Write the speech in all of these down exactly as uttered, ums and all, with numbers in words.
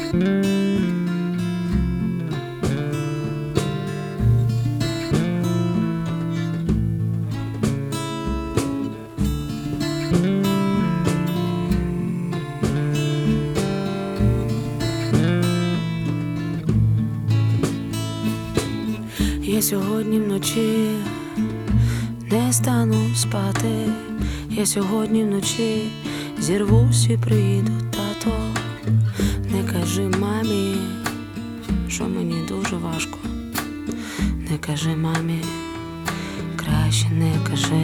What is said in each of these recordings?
Я сьогодні вночі не стану спати, я сьогодні вночі зірвусь і приїду, тато. Не кажи мамі, що мені дуже важко. Не кажи мамі, краще не кажи.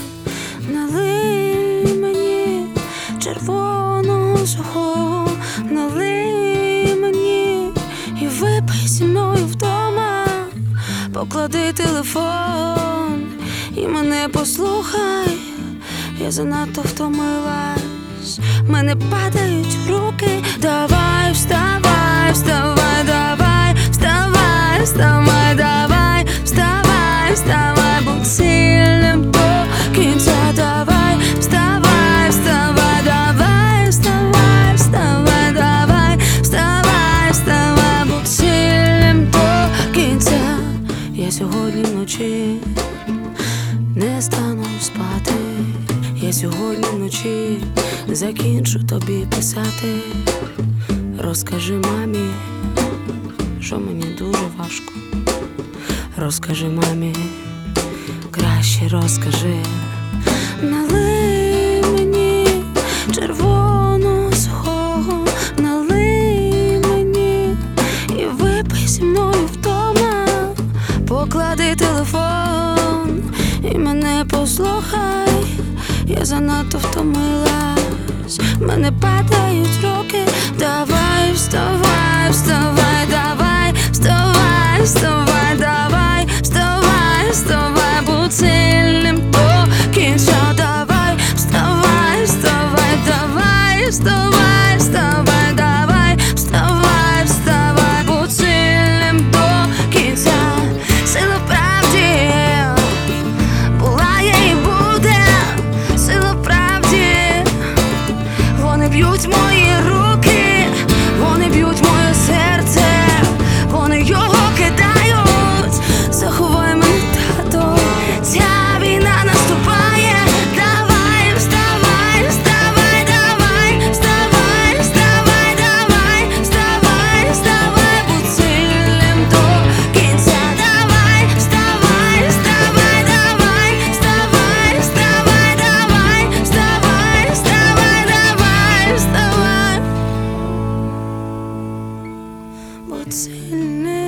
Налий мені червоного сухого, налий мені і випий зі мною вдома. Поклади телефон і мене послухай, я занадто втомилась, мене падають руки. Давай, вставай, вставай, давай, вставай, вставай, давай, вставай, вставай, будь сильним до кінця. Давай, вставай, вставай, давай, вставай, вставай, давай, вставай, вставай, будь сильним до кінця. Я сьогодні вночі не стану спати, я сьогодні вночі закінчу тобі писати. Розкажи мамі, що мені дуже важко. Розкажи мамі, краще розкажи. Налий мені червоного сухого, налий мені і випий зі мною вдома. Поклади телефон і мене послухай, я занадто втомилась, мене падають руки. Давай, вставай, вставай, давай, вставай, вставай, давай, вставай, вставай, будь сильним до кінця. Давай, вставай, вставай, давай, вставай, вставай, давай, вставай, вставай, будь сильним до кінця. Сила в правді була, є і буде, сила в правді. Вони б'ють мої руки, вони б'ють моє серце, вони його кидають. Заховай мене, тато, ця війна наступає. Давай, вставай, вставай, давай, вставай, вставай, давай, вставай, вставай, будь сильним до кінця. Давай, вставай, вставай, давай, вставай, вставай, давай, вставай, вставай, давай, вставай, будь сильним.